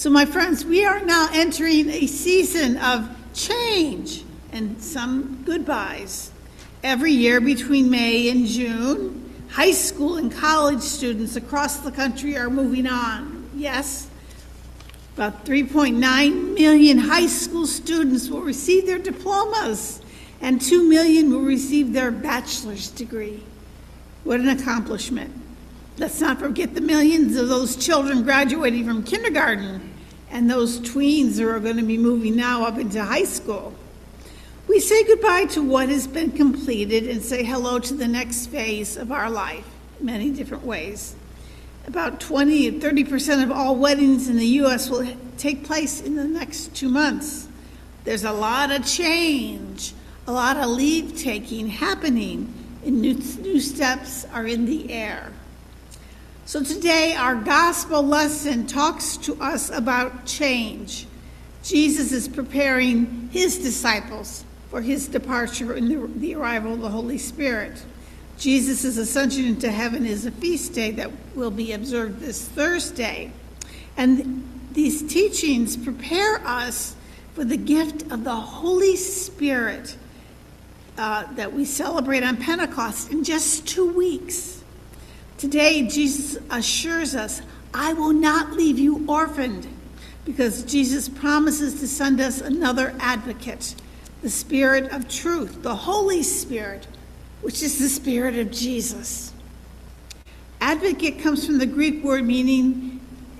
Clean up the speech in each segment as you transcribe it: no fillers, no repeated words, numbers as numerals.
So my friends, we are now entering a season of change and some goodbyes. Every year between May and June, high school and college students across the country are moving on. Yes, about 3.9 million high school students will receive their diplomas, and 2 million will receive their bachelor's degree. What an accomplishment. Let's not forget the millions of those children graduating from kindergarten and those tweens who are going to be moving now up into high school. We say goodbye to what has been completed and say hello to the next phase of our life, many different ways. About 20 and 30% of all weddings in the U.S. will take place in the next 2 months. There's a lot of change, a lot of leave taking happening, and new steps are in the air. So today our gospel lesson talks to us about change. Jesus is preparing his disciples for his departure and the arrival of the Holy Spirit. Jesus' ascension into heaven is a feast day that will be observed this Thursday. And these teachings prepare us for the gift of the Holy Spirit that we celebrate on Pentecost in just 2 weeks. Today, Jesus assures us, I will not leave you orphaned, because Jesus promises to send us another advocate, the Spirit of truth, the Holy Spirit, which is the Spirit of Jesus. Advocate comes from the Greek word meaning,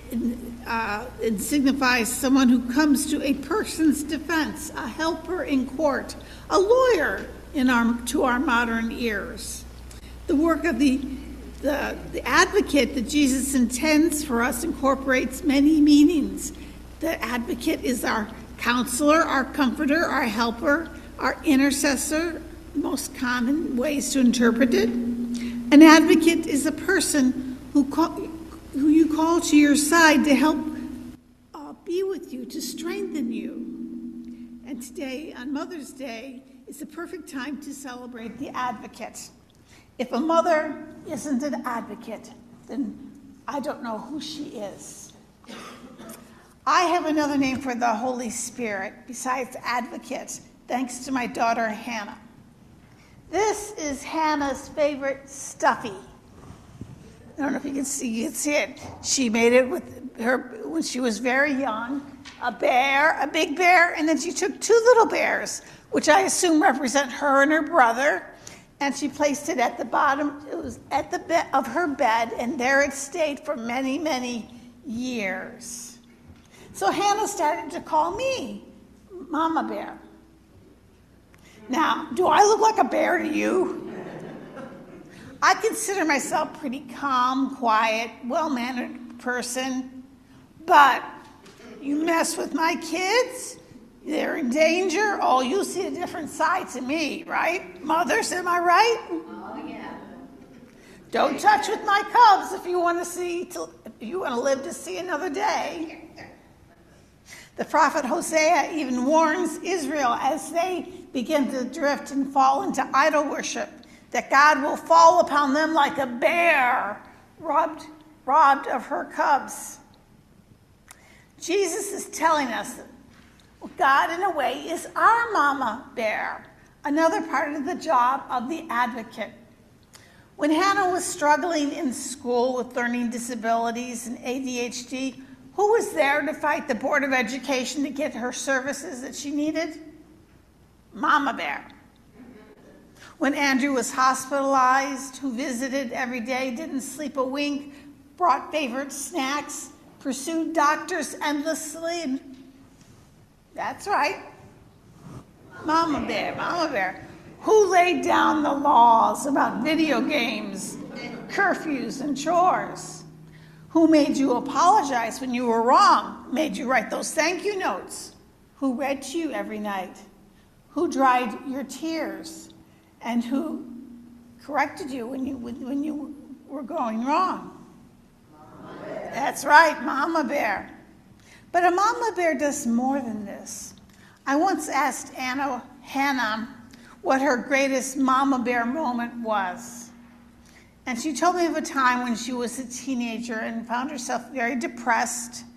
it signifies someone who comes to a person's defense, a helper in court, a lawyer to our modern ears. The work of the advocate that Jesus intends for us incorporates many meanings. The advocate is our counselor, our comforter, our helper, our intercessor, most common ways to interpret it. An advocate is a person who you call to your side to help be with you, to strengthen you. And today, on Mother's Day, is the perfect time to celebrate the advocate. If a mother isn't an advocate, then I don't know who she is. I have another name for the Holy Spirit besides advocate, thanks to my daughter Hannah. This is Hannah's favorite stuffy. I don't know if you can see it. She made it with her when she was very young, a bear, a big bear, and then she took 2 little bears, which I assume represent her and her brother, and she placed it at the bottom. It was at the bed of her bed, and there it stayed for many, many years. So Hannah started to call me Mama Bear. Now, do I look like a bear to you? I consider myself pretty calm, quiet, well-mannered person, but you mess with my kids, they're in danger. Oh, you see a different side to me, right? Mothers, am I right? Oh, yeah. Don't touch with my cubs if you want to live to see another day. The prophet Hosea even warns Israel as they begin to drift and fall into idol worship, that God will fall upon them like a bear robbed of her cubs. Jesus is telling us that God, in a way, is our mama bear, another part of the job of the advocate. When Hannah was struggling in school with learning disabilities and ADHD, who was there to fight the Board of Education to get her services that she needed? Mama Bear. When Andrew was hospitalized, who visited every day, didn't sleep a wink, brought favorite snacks, pursued doctors endlessly. That's right. Mama Bear. Who laid down the laws about video games, curfews, and chores? Who made you apologize when you were wrong, made you write those thank you notes? Who read to you every night? Who dried your tears? And who corrected you when you were going wrong? That's right, Mama Bear. But a Mama Bear does more than this. I once asked Hannah what her greatest Mama Bear moment was. And she told me of a time when she was a teenager and found herself very depressed,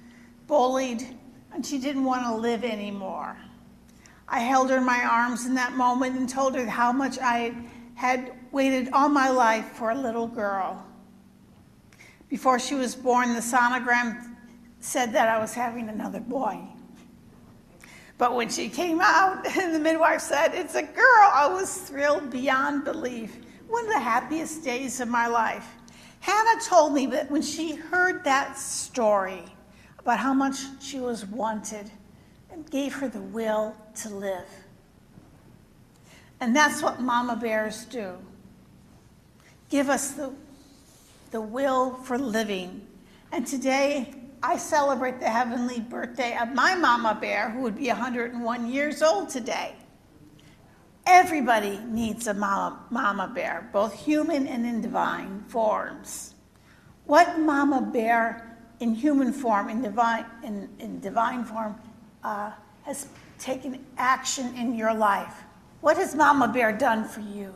bullied, and she didn't want to live anymore. I held her in my arms in that moment and told her how much I had waited all my life for a little girl. Before she was born, the sonogram said that I was having another boy. But when she came out and the midwife said, "It's a girl," I was thrilled beyond belief. One of the happiest days of my life. Hannah told me that when she heard that story about how much she was wanted, and gave her the will to live. And that's what mama bears do. Give us the will for living. And today, I celebrate the heavenly birthday of my mama bear, who would be 101 years old today. Everybody needs a mama bear, both human and in divine forms. What mama bear in human form, in divine form, has taken action in your life? What has Mama Bear done for you?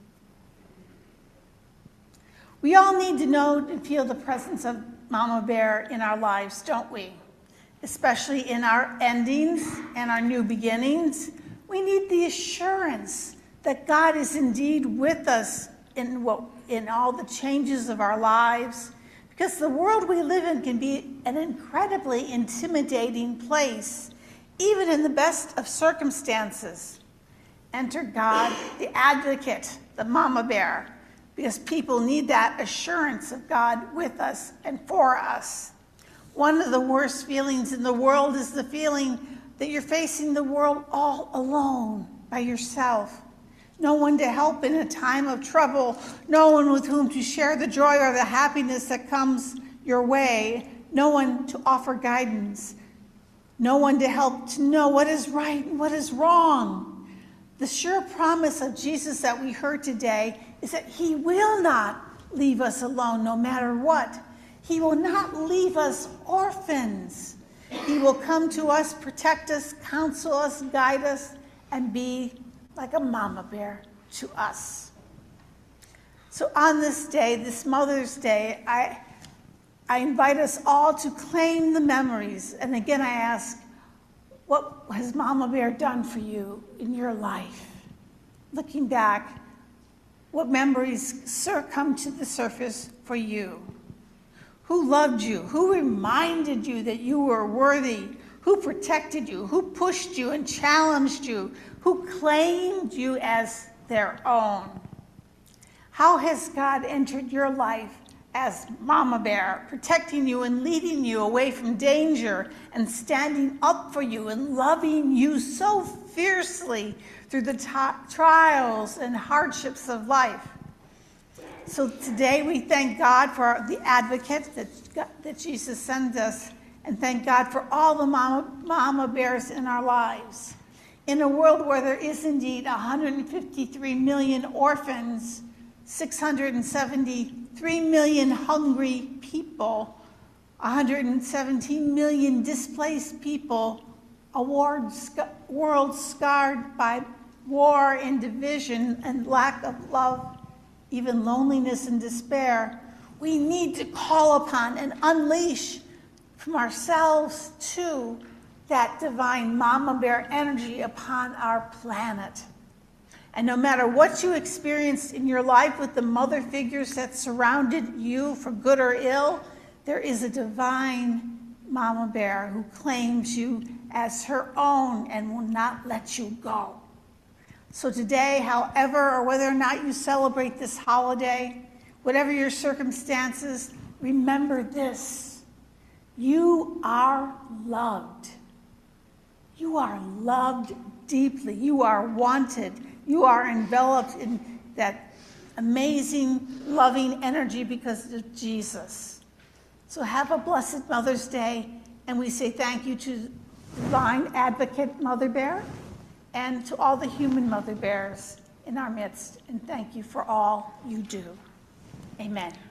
We all need to know and feel the presence of Mama Bear in our lives, don't we? Especially in our endings and our new beginnings. We need the assurance that God is indeed with us in all the changes of our lives, because the world we live in can be an incredibly intimidating place, even in the best of circumstances. Enter God, the advocate, the mama bear, because people need that assurance of God with us and for us. One of the worst feelings in the world is the feeling that you're facing the world all alone by yourself. No one to help in a time of trouble, no one with whom to share the joy or the happiness that comes your way, no one to offer guidance, no one to help to know what is right and what is wrong. The sure promise of Jesus that we heard today is that he will not leave us alone no matter what. He will not leave us orphans. He will come to us, protect us, counsel us, guide us, and be like a mama bear to us. So on this day, this Mother's Day, I invite us all to claim the memories. And again, I ask, what has Mama Bear done for you in your life? Looking back, what memories come to the surface for you? Who loved you? Who reminded you that you were worthy? Who protected you? Who pushed you and challenged you? Who claimed you as their own? How has God entered your life as Mama Bear, protecting you and leading you away from danger and standing up for you and loving you so fiercely through the trials and hardships of life? So today we thank God for the advocate that Jesus sends us, and thank God for all the mama bears in our lives. In a world where there is indeed 153 million orphans, 673 million hungry people, 117 million displaced people, a world scarred by war and division and lack of love, even loneliness and despair, we need to call upon and unleash from ourselves too that divine mama bear energy upon our planet. And no matter what you experienced in your life with the mother figures that surrounded you for good or ill, there is a divine mama bear who claims you as her own and will not let you go. So today, however or whether or not you celebrate this holiday, whatever your circumstances, remember this: you are loved. You are loved deeply. You are wanted. You are enveloped in that amazing, loving energy because of Jesus. So have a blessed Mother's Day, and we say thank you to Divine Advocate Mother Bear and to all the human mother bears in our midst, and thank you for all you do. Amen.